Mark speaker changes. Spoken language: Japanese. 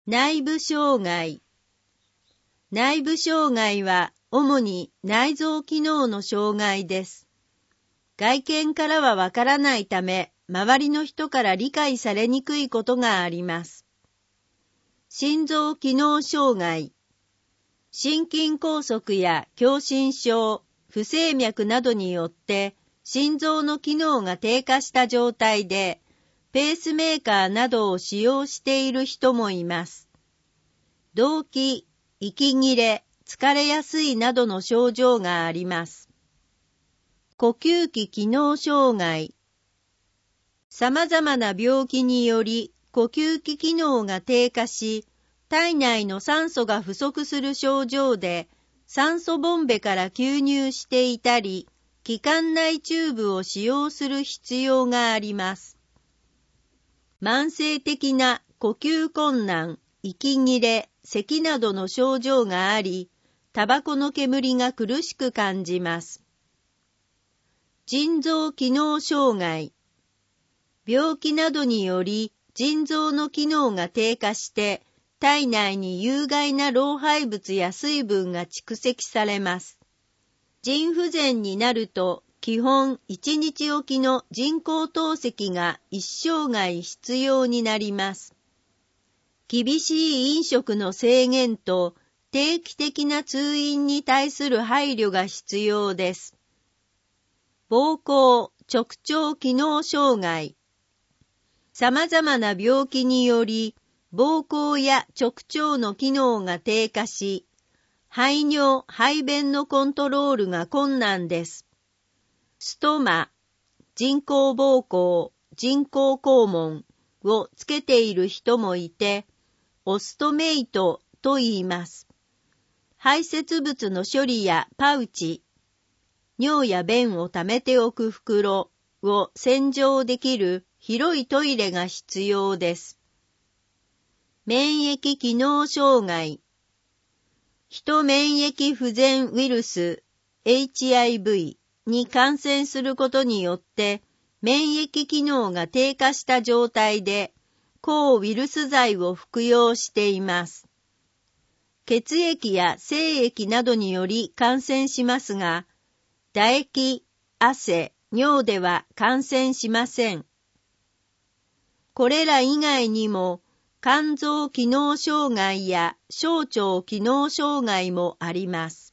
Speaker 1: 内部障害。内部障害は主に内臓機能の障害です。外見からはわからないため、周りの人から理解されにくいことがあります。心臓機能障害。心筋梗塞や狭心症、不整脈などによって心臓の機能が低下した状態で、ペースメーカーなどを使用している人もいます。動悸、息切れ、疲れやすいなどの症状があります。呼吸器機能障害。様々な病気により呼吸器機能が低下し、体内の酸素が不足する症状で、酸素ボンベから吸入していたり、気管内チューブを使用する必要があります。慢性的な呼吸困難、息切れ、咳などの症状があり、タバコの煙が苦しく感じます。腎臓機能障害。病気などにより腎臓の機能が低下して、体内に有害な老廃物や水分が蓄積されます。腎不全になると、基本1日おきの人工透析が一生涯必要になります。厳しい飲食の制限と定期的な通院に対する配慮が必要です。膀胱・直腸機能障害。様々な病気により、膀胱や直腸の機能が低下し、排尿・排便のコントロールが困難です。ストマ、人工膀胱、人工肛門をつけている人もいて、オストメイトと言います。排泄物の処理やパウチ、尿や便を溜めておく袋を洗浄できる広いトイレが必要です。免疫機能障害。ヒ免疫不全ウイルス HIV に感染することによって免疫機能が低下した状態で抗ウイルス剤を服用しています。血液や精液などにより感染しますが、唾液、汗、尿では感染しません。これら以外にも肝臓機能障害や小腸機能障害もあります。